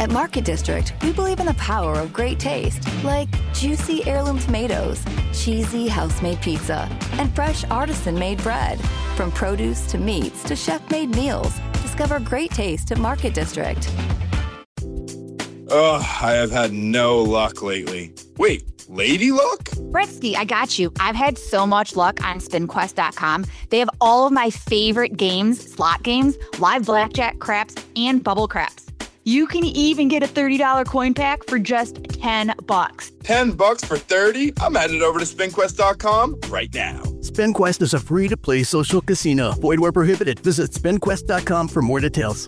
At Market District, we believe in the power of great taste, like juicy heirloom tomatoes, cheesy house-made pizza, and fresh artisan-made bread. From produce to meats to chef-made meals, discover great taste at Market District. Ugh, I have had no luck lately. Wait, lady luck? Britsky, I got you. I've had so much luck on SpinQuest.com. They have all of my favorite games, slot games, live blackjack, craps, and bubble craps. You can even get a $30 coin pack for just $10. $10 for 30? I'm headed over to SpinQuest.com right now. SpinQuest is a free-to-play social casino. Void where prohibited. Visit SpinQuest.com for more details.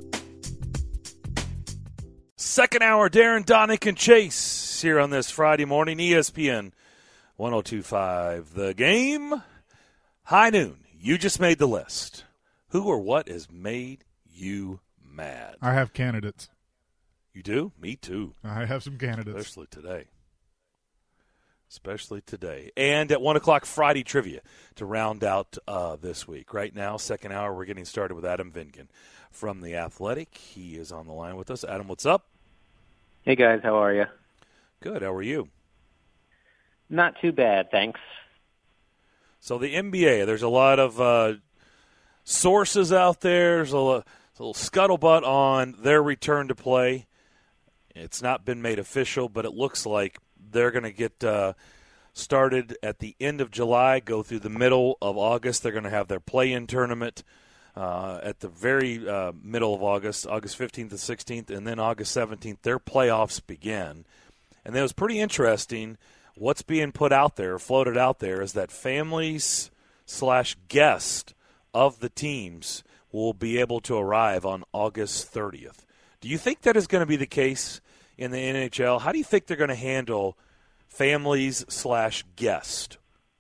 Second hour, Darren, Donick, and Chase here on this Friday morning, ESPN 102.5. The Game, high noon. You just made the list. Who or what has made you mad? I have candidates. You do? Me too. I have some candidates. Especially today. And at 1 o'clock, Friday trivia to round out this week. Right now, second hour, we're getting started with Adam Vingan from The Athletic. He is on the line with us. Adam, what's up? Hey, guys. How are you? Good. How are you? Not too bad, thanks. So the NBA, there's a lot of sources out there. There's a little scuttlebutt on their return to play. It's not been made official, but it looks like they're going to get started at the end of July, go through the middle of August. They're going to have their play-in tournament at the very middle of August, August 15th and 16th, and then August 17th, their playoffs begin. And it was pretty interesting. What's being put out there, floated out there, is that families/guests of the teams will be able to arrive on August 30th. Do you think that is going to be the case in the NHL? How do you think they're going to handle families/guests?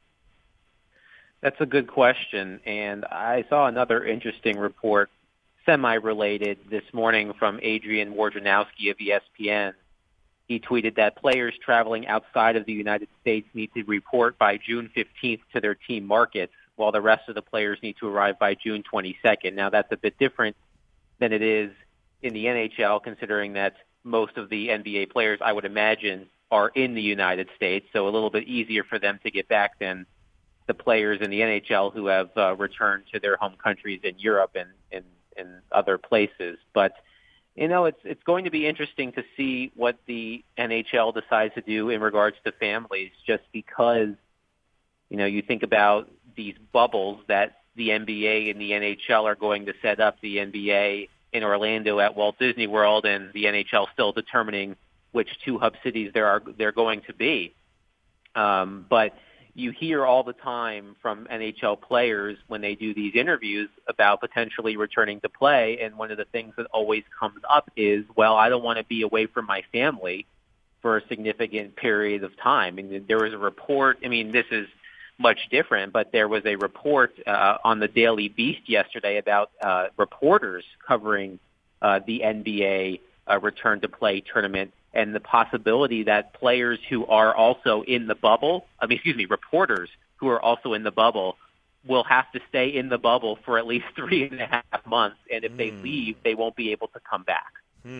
That's a good question, and I saw another interesting report, semi-related, this morning from Adrian Wojnarowski of ESPN. He tweeted that players traveling outside of the United States need to report by June 15th to their team markets, while the rest of the players need to arrive by June 22nd. Now, that's a bit different than it is in the NHL, considering that most of the NBA players, I would imagine, are in the United States, so a little bit easier for them to get back than the players in the NHL who have returned to their home countries in Europe and other places. But, you know, it's going to be interesting to see what the NHL decides to do in regards to families, just because, you know, you think about these bubbles that the NBA and the NHL are going to set up, the NBA in Orlando at Walt Disney World, and the NHL still determining which two hub cities they're going to be. But you hear all the time from NHL players when they do these interviews about potentially returning to play, and one of the things that always comes up is, well, I don't want to be away from my family for a significant period of time. And there was a report, I mean, this is much different, but there was a report on the Daily Beast yesterday about reporters covering the NBA return to play tournament, and the possibility that players who are also in the bubble, reporters who are also in the bubble will have to stay in the bubble for at least 3.5 months, and if they leave, they won't be able to come back.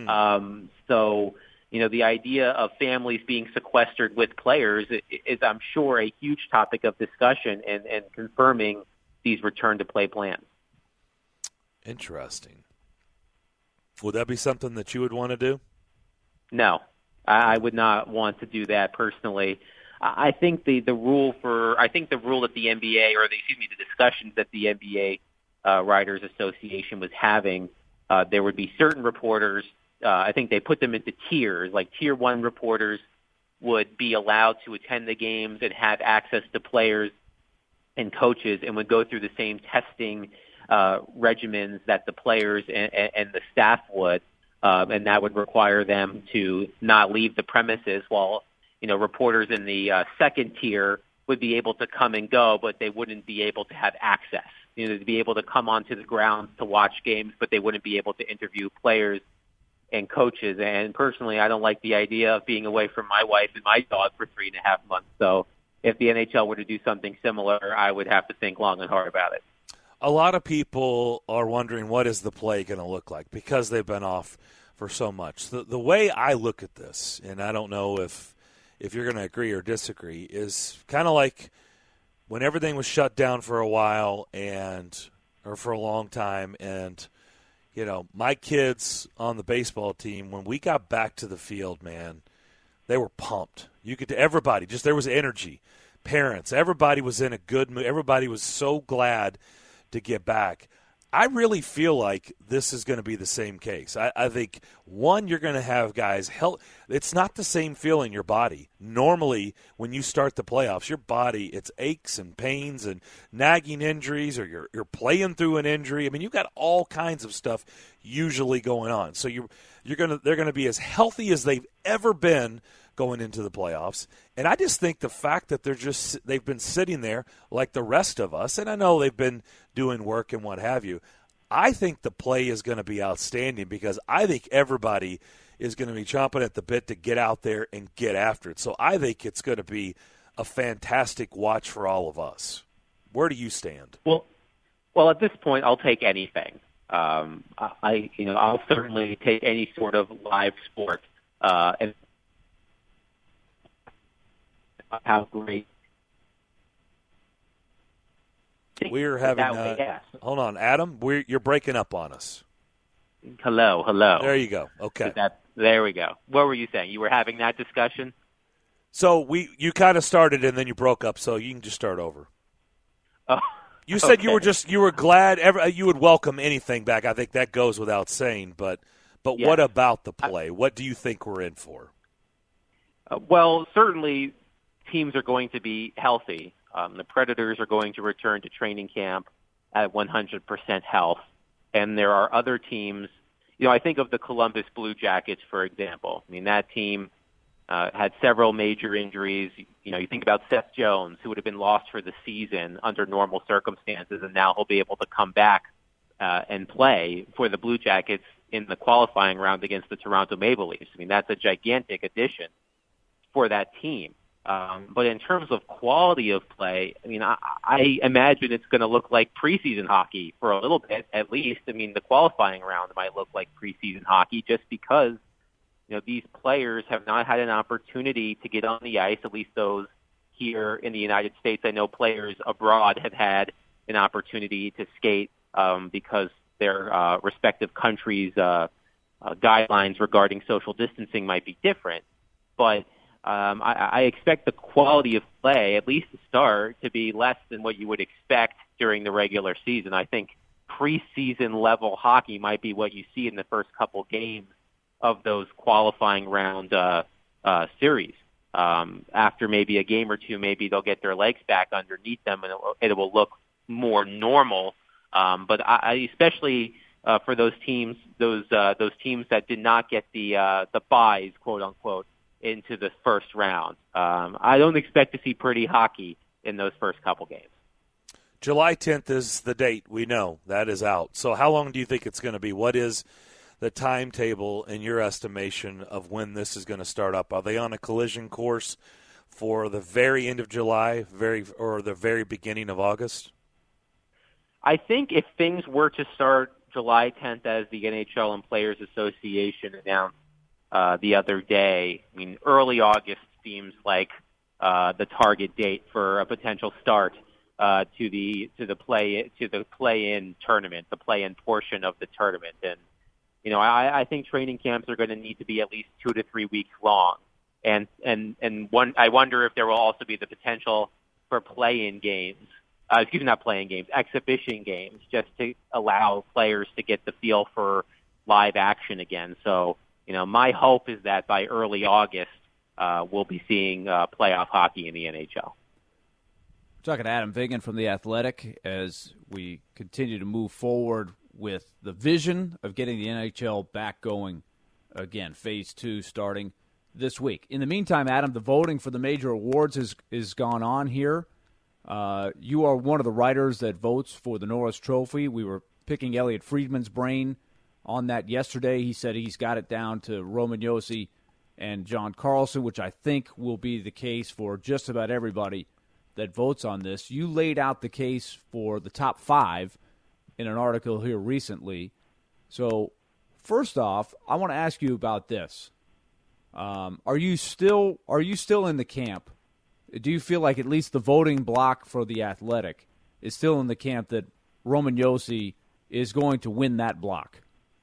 So, you know, the idea of families being sequestered with players is, I'm sure, a huge topic of discussion and confirming these return-to-play plans. Interesting. Would that be something that you would want to do? No, I would not want to do that personally. I think the rule that the NBA, or the discussions that the NBA Writers Association was having, there would be certain reporters. I think they put them into tiers. Like Tier 1 reporters would be allowed to attend the games and have access to players and coaches, and would go through the same testing regimens that the players and the staff would. And that would require them to not leave the premises, while, you know, reporters in the second tier would be able to come and go, but they wouldn't be able to have access. You know, to be able to come onto the grounds to watch games, but they wouldn't be able to interview players and coaches. And personally, I don't like the idea of being away from my wife and my dog for 3.5 months. So if the NHL were to do something similar, I would have to think long and hard about it. A lot of people are wondering, what is the play going to look like? Because they've been off for so much. The way I look at this, and I don't know if you're going to agree or disagree, is kind of like when everything was shut down for a while or for a long time, and my kids on the baseball team, when we got back to the field, man, they were pumped. Everybody, there was energy. Parents, everybody was in a good mood. Everybody was so glad to get back. I really feel like this is going to be the same case. I think, one, you're going to have guys it's not the same feel in your body. Normally, when you start the playoffs, your body, it's aches and pains and nagging injuries, or you're playing through an injury. I mean, you've got all kinds of stuff usually going on. So they're going to be as healthy as they've ever been going into the playoffs. And I just think the fact that they've been sitting there like the rest of us, and I know they've been doing work and what have you, I think the play is going to be outstanding, because I think everybody is going to be chomping at the bit to get out there and get after it. So I think it's going to be a fantastic watch for all of us. Where do you stand? Well, at this point, I'll take anything. I'll certainly take any sort of live sport, and how great. We're having hold on, Adam. You're breaking up on us. Hello. There you go. Okay. There we go. What were you saying? You were having that discussion? So you kind of started and then you broke up. So you can just start over. Oh, you said okay. you were glad you would welcome anything back. I think that goes without saying. But yes. What about the play? What do you think we're in for? Well, certainly teams are going to be healthy. The Predators are going to return to training camp at 100% health. And there are other teams. I think of the Columbus Blue Jackets, for example. I mean, that team had several major injuries. You think about Seth Jones, who would have been lost for the season under normal circumstances, and now he'll be able to come back and play for the Blue Jackets in the qualifying round against the Toronto Maple Leafs. I mean, that's a gigantic addition for that team. But in terms of quality of play, I mean, I imagine it's going to look like preseason hockey for a little bit, at least. I mean, the qualifying round might look like preseason hockey just because, these players have not had an opportunity to get on the ice, at least those here in the United States. I know players abroad have had an opportunity to skate because their respective countries' guidelines regarding social distancing might be different. But I expect the quality of play, at least to start, to be less than what you would expect during the regular season. I think preseason level hockey might be what you see in the first couple games of those qualifying round series. After maybe a game or two, maybe they'll get their legs back underneath them and it will look more normal. But I especially for those teams that did not get the buys, quote unquote, into the first round. I don't expect to see pretty hockey in those first couple games. July 10th is the date. We know that is out. So how long do you think it's going to be? What is the timetable in your estimation of when this is going to start up? Are they on a collision course for the very end of July, or the very beginning of August? I think if things were to start July 10th, as the NHL and Players Association announced the other day, I mean, early August seems like the target date for a potential start to the play-in tournament, the play-in portion of the tournament. And I think training camps are going to need to be at least 2 to 3 weeks long. And I wonder if there will also be the potential for play-in games. Not playing games, exhibition games, just to allow players to get the feel for live action again. So, my hope is that by early August, we'll be seeing playoff hockey in the NHL. We're talking to Adam Vingan from The Athletic as we continue to move forward with the vision of getting the NHL back going again, Phase 2 starting this week. In the meantime, Adam, the voting for the major awards is gone on here. You are one of the writers that votes for the Norris Trophy. We were picking Elliot Friedman's brain on that yesterday. He said he's got it down to Roman Josi and John Carlson, which I think will be the case for just about everybody that votes on this. You laid out the case for the top 5 in an article here recently. So First off, I want to ask you about this. Are you still in the camp? Do you feel like at least the voting block for the Athletic is still in the camp that Roman Josi is going to win that block?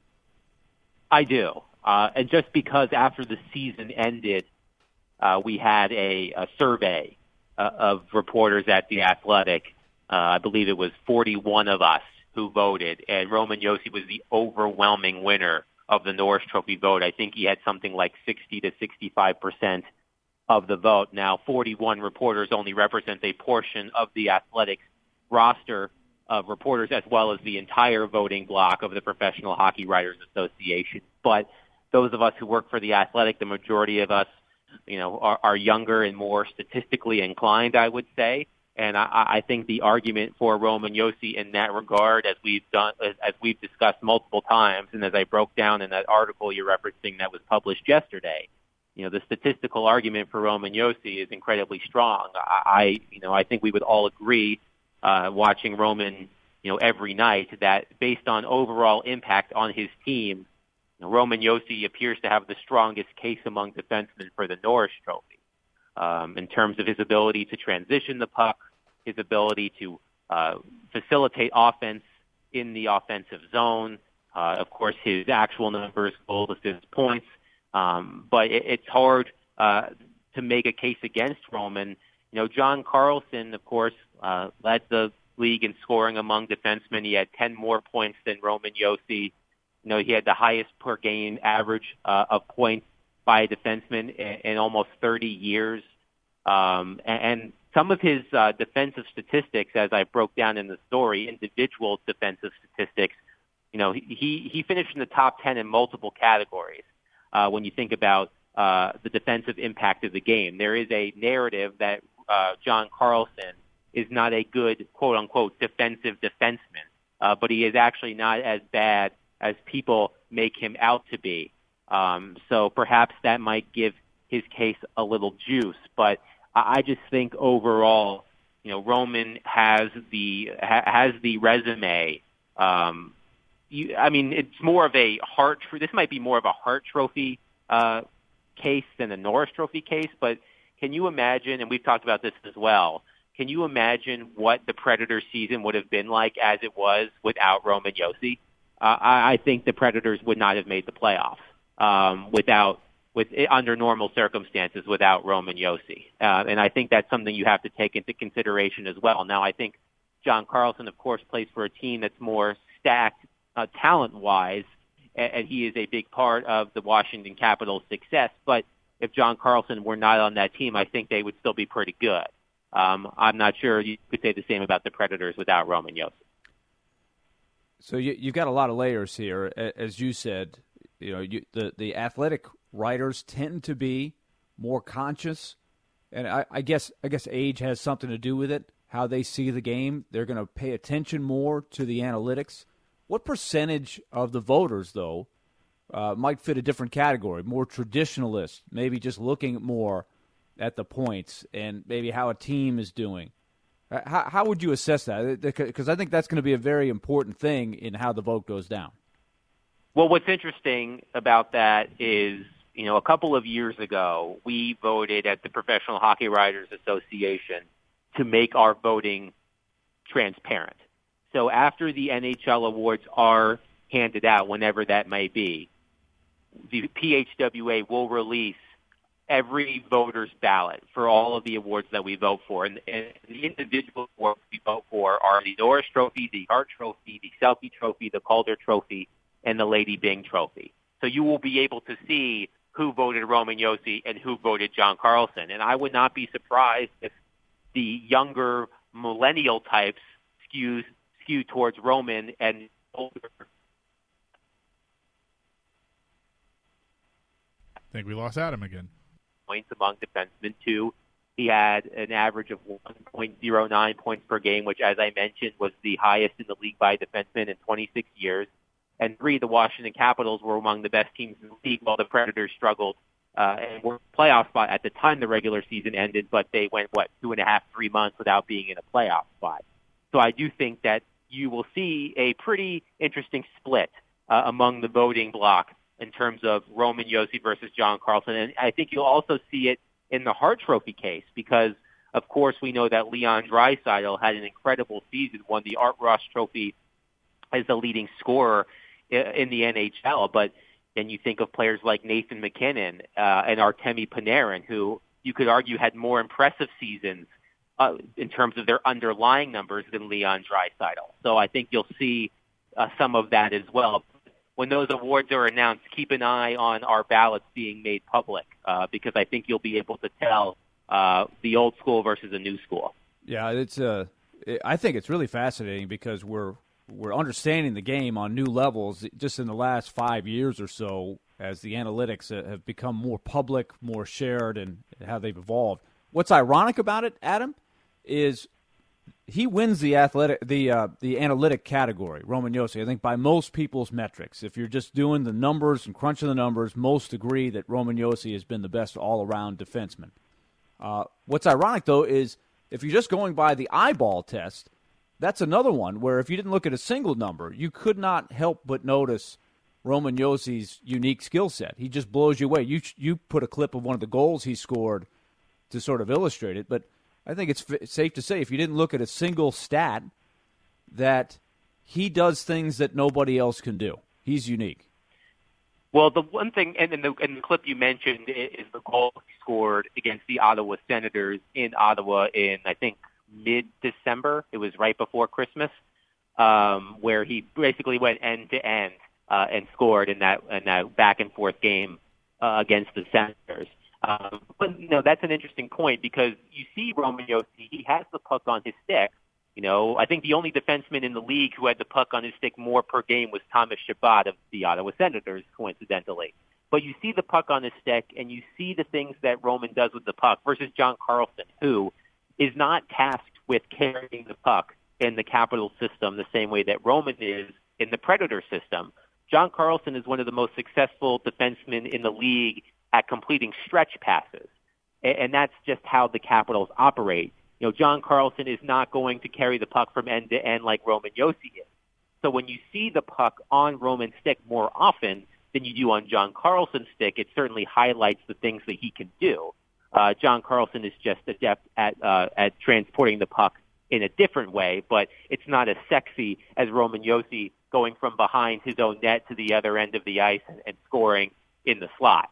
I do. And just because after the season ended, we had a survey of reporters at The Athletic. I believe it was 41 of us who voted, and Roman Josi was the overwhelming winner of the Norris Trophy vote. I think he had something like 60 to 65% of the vote. Now, 41 reporters only represents a portion of The Athletic's roster of reporters, as well as the entire voting block of the Professional Hockey Writers Association. But those of us who work for The Athletic, the majority of us, are younger and more statistically inclined, I would say. And I think the argument for Roman Josi in that regard, as we've discussed multiple times, and as I broke down in that article you're referencing that was published yesterday, the statistical argument for Roman Josi is incredibly strong. I think we would all agree, watching Roman, every night, that based on overall impact on his team, Roman Josi appears to have the strongest case among defensemen for the Norris Trophy. In terms of his ability to transition the puck, his ability to facilitate offense in the offensive zone, of course, his actual numbers, goals, assists, points. But it's hard to make a case against Roman. John Carlson, of course, led the league in scoring among defensemen. He had 10 more points than Roman Josi. He had the highest per game average of points by a defenseman in almost 30 years. And some of his defensive statistics, as I broke down in the story, individual defensive statistics, he finished in the top 10 in multiple categories. When you think about the defensive impact of the game, there is a narrative that John Carlson is not a good, quote-unquote, defensive defenseman, but he is actually not as bad as people make him out to be. So perhaps that might give his case a little juice. But I just think overall, Roman has the resume. It's more of a this might be more of a Hart Trophy case than a Norris Trophy case. But can you imagine, and we've talked about this as well, can you imagine what the Predators season would have been like as it was without Roman Josi? I think the Predators would not have made the playoffs under normal circumstances without Roman Josi. And I think that's something you have to take into consideration as well. Now, I think John Carlson, of course, plays for a team that's more stacked talent-wise, and he is a big part of the Washington Capitals' success. But if John Carlson were not on that team, I think they would still be pretty good. I'm not sure you could say the same about the Predators without Roman Josi. So you've got a lot of layers here. As you said, the Athletic writers tend to be more conscious, and I guess age has something to do with it, how they see the game. They're going to pay attention more to the analytics. What percentage of the voters, though, might fit a different category, more traditionalist, maybe just looking more at the points and maybe how a team is doing? How would you assess that? Because I think that's going to be a very important thing in how the vote goes down. Well, what's interesting about that is, a couple of years ago, we voted at the Professional Hockey Writers Association to make our voting transparent. So after the NHL awards are handed out, whenever that may be, the PHWA will release every voter's ballot for all of the awards that we vote for. And the individual awards we vote for are the Norris Trophy, the Hart Trophy, the Selke Trophy, the Calder Trophy, and the Lady Byng Trophy. So you will be able to see who voted Roman Josi and who voted John Carlson. And I would not be surprised if the younger millennial types skew towards Roman and older. I think we lost Adam again. Points among defensemen. 2, he had an average of 1.09 points per game, which, as I mentioned, was the highest in the league by a defenseman in 26 years. And 3, the Washington Capitals were among the best teams in the league, while the Predators struggled and were playoff spot at the time the regular season ended, but they went, 2.5, 3 months without being in a playoff spot. So I do think that you will see a pretty interesting split among the voting bloc in terms of Roman Josi versus John Carlson. And I think you'll also see it in the Hart Trophy case because, of course, we know that Leon Draisaitl had an incredible season, won the Art Ross Trophy as the leading scorer in the NHL. But then you think of players like Nathan McKinnon and Artemi Panarin, who you could argue had more impressive seasons in terms of their underlying numbers than Leon Draisaitl. So I think you'll see some of that as well. When those awards are announced, keep an eye on our ballots being made public because I think you'll be able to tell the old school versus the new school. Yeah, I think it's really fascinating because we're understanding the game on new levels just in the last 5 years or so as the analytics have become more public, more shared, and how they've evolved. What's ironic about it, Adam, is he wins the analytic category, Roman Josi, I think by most people's metrics. If you're just doing the numbers and crunching the numbers, most agree that Roman Josi has been the best all-around defenseman. What's ironic, though, is if you're just going by the eyeball test, that's another one where if you didn't look at a single number, you could not help but notice Roman Josi's unique skill set. He just blows you away. You put a clip of one of the goals he scored to sort of illustrate it, but I think it's safe to say if you didn't look at a single stat that he does things that nobody else can do. He's unique. Well, the one thing, and in the clip you mentioned, is the goal he scored against the Ottawa Senators in Ottawa in, I think, mid-December. It was right before Christmas, where he basically went end-to-end and scored in that back-and-forth game against the Senators. But, that's an interesting point because you see Roman Josi, he has the puck on his stick. I think the only defenseman in the league who had the puck on his stick more per game was Thomas Chabot of the Ottawa Senators, coincidentally. But you see the puck on his stick, and you see the things that Roman does with the puck versus John Carlson, who is not tasked with carrying the puck in the Capital system the same way that Roman is in the Predator system. John Carlson is one of the most successful defensemen in the league at completing stretch passes. And that's just how the Capitals operate. John Carlson is not going to carry the puck from end to end like Roman Josi is. So when you see the puck on Roman's stick more often than you do on John Carlson's stick, it certainly highlights the things that he can do. John Carlson is just adept at transporting the puck in a different way, but it's not as sexy as Roman Josi going from behind his own net to the other end of the ice and scoring in the slot.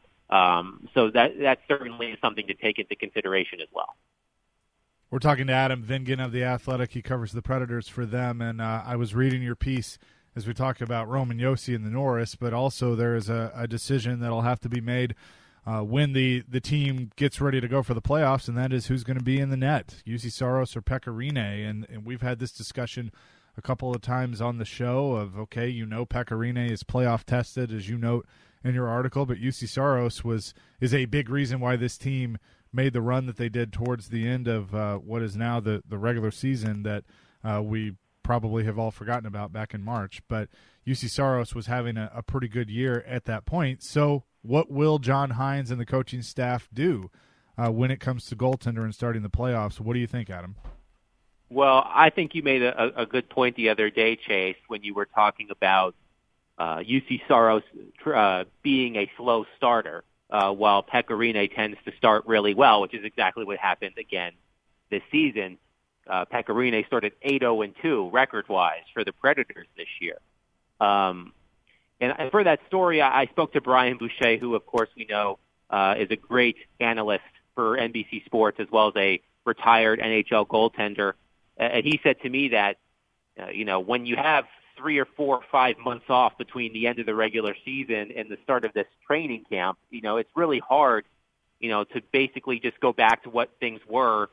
So that certainly is something to take into consideration as well. We're talking to Adam Vingan of The Athletic. He covers the Predators for them, and I was reading your piece as we talked about Roman Josi and the Norris, but also there is a decision that will have to be made when the team gets ready to go for the playoffs, and that is who's going to be in the net, Juuse Saros or Pekka Rinne. And we've had this discussion a couple of times on the show of, okay, Pekka Rinne is playoff tested, as you note in your article, but Juuse Saros is a big reason why this team made the run that they did towards the end of what is now the regular season that we probably have all forgotten about back in March. But Juuse Saros was having a pretty good year at that point. So what will John Hynes and the coaching staff do when it comes to goaltender and starting the playoffs? What do you think, Adam? Well, I think you made a good point the other day, Chase, when you were talking about Juuse Saros being a slow starter. While Pekka Rinne tends to start really well, which is exactly what happened again this season. Pekka Rinne started 8-0-2 record-wise for the Predators this year. And for that story, I spoke to Brian Boucher, who, of course, we know is a great analyst for NBC Sports as well as a retired NHL goaltender. And he said to me that, when you have 3 or 4 or 5 months off between the end of the regular season and the start of this training camp, it's really hard, to basically just go back to what things were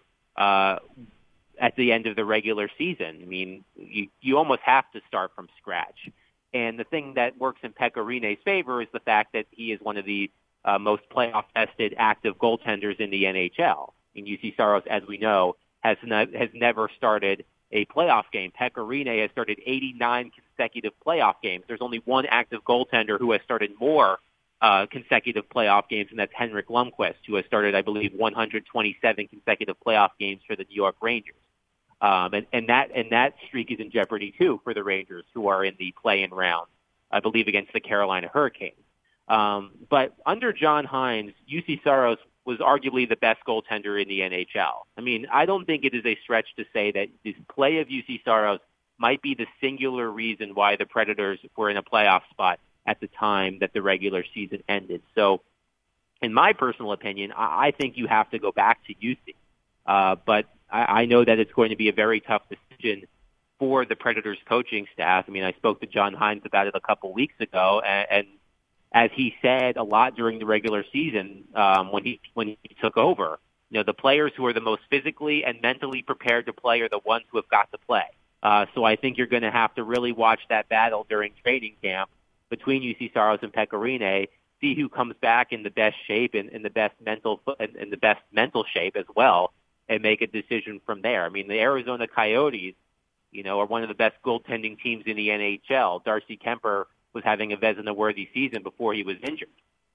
at the end of the regular season. I mean, you almost have to start from scratch. And the thing that works in Pekka Rinne's favor is the fact that he is one of the most playoff-tested active goaltenders in the NHL. And Juuse Saros, as we know, has never started a playoff game. Pekka Rinne has started 89 consecutive playoff games. There's only one active goaltender who has started more consecutive playoff games, and that's Henrik Lundqvist, who has started, I believe, 127 consecutive playoff games for the New York Rangers. And that streak is in jeopardy too for the Rangers, who are in the play-in round I believe, against the Carolina Hurricanes. But under John Hines, UC Saros was arguably the best goaltender in the NHL. I mean, I don't think it is a stretch to say that this play of UC Saros might be the singular reason why the Predators were in a playoff spot at the time that the regular season ended. So, in my personal opinion, I think you have to go back to UC. But I know that it's going to be a very tough decision for the Predators coaching staff. I mean, I spoke to John Hines about it a couple weeks ago, and as he said a lot during the regular season when he took over, the players who are the most physically and mentally prepared to play are the ones who have got to play. So I think you're going to have to really watch that battle during training camp between UC Saros and Pekka Rinne, see who comes back in the best shape and in the best mental shape as well, and make a decision from there. I mean, the Arizona Coyotes, are one of the best goaltending teams in the NHL. Darcy Kemper was having a Vezina-worthy season before he was injured.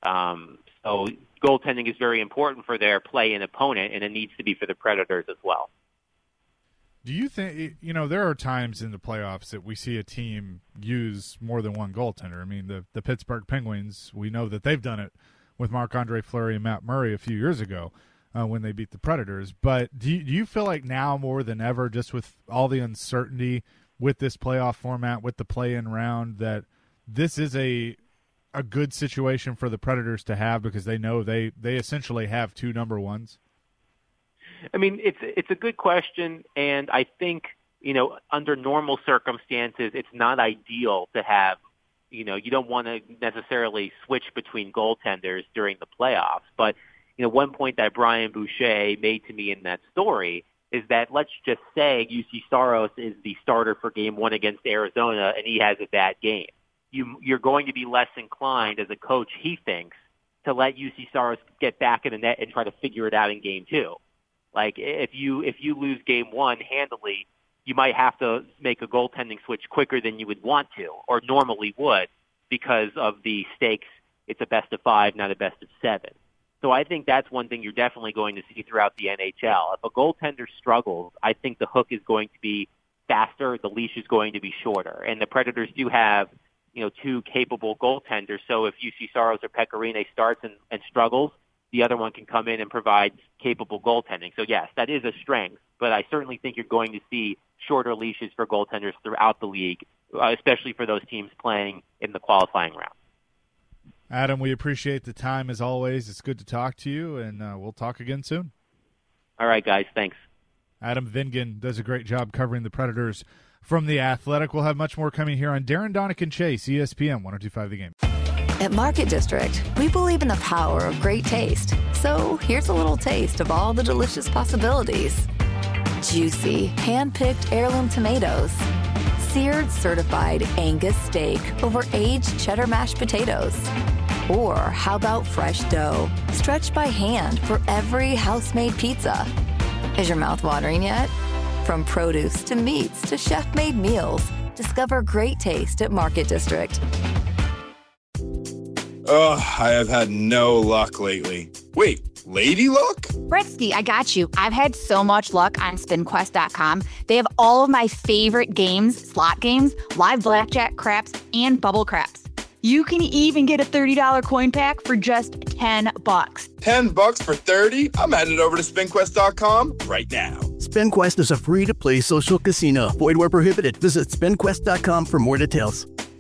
So goaltending is very important for their play and opponent, and it needs to be for the Predators as well. Do you think, there are times in the playoffs that we see a team use more than one goaltender? I mean, the Pittsburgh Penguins, we know that they've done it with Marc-Andre Fleury and Matt Murray a few years ago when they beat the Predators. But do you feel like now more than ever, just with all the uncertainty with this playoff format, with the play-in round, that this is a good situation for the Predators to have because they know they essentially have two number ones? I mean, it's a good question, and I think, under normal circumstances, it's not ideal to have, you don't want to necessarily switch between goaltenders during the playoffs. But, one point that Brian Boucher made to me in that story is that let's just say UC Saros is the starter for Game 1 against Arizona, and he has a bad game. You're going to be less inclined as a coach, he thinks, to let UC Saros get back in the net and try to figure it out in Game 2. Like, if you lose Game 1 handily, you might have to make a goaltending switch quicker than you would want to or normally would because of the stakes. It's a best of 5, not a best of 7. So I think that's one thing you're definitely going to see throughout the NHL. If a goaltender struggles, I think the hook is going to be faster, the leash is going to be shorter. And the Predators do have, two capable goaltenders. So if UC Saros or Pekka Rinne starts and struggles, the other one can come in and provide capable goaltending. So, yes, that is a strength, but I certainly think you're going to see shorter leashes for goaltenders throughout the league, especially for those teams playing in the qualifying round. Adam, we appreciate the time as always. It's good to talk to you, and we'll talk again soon. All right, guys. Thanks. Adam Vingan does a great job covering the Predators from The Athletic. We'll have much more coming here on Darren Donick and Chase, ESPN 102.5 The Game. At Market District, we believe in the power of great taste. So here's a little taste of all the delicious possibilities. Juicy, hand-picked heirloom tomatoes. Seared certified Angus steak over aged cheddar mashed potatoes. Or how about fresh dough, stretched by hand for every house-made pizza. Is your mouth watering yet? From produce to meats to chef-made meals, discover great taste at Market District. Oh, I have had no luck lately. Wait, lady luck? Bretsky, I got you. I've had so much luck on SpinQuest.com. They have all of my favorite games, slot games, live blackjack, craps, and bubble craps. You can even get a $30 coin pack for just $10. $10 for 30? I'm headed over to SpinQuest.com right now. SpinQuest is a free-to-play social casino. Void where prohibited. Visit SpinQuest.com for more details.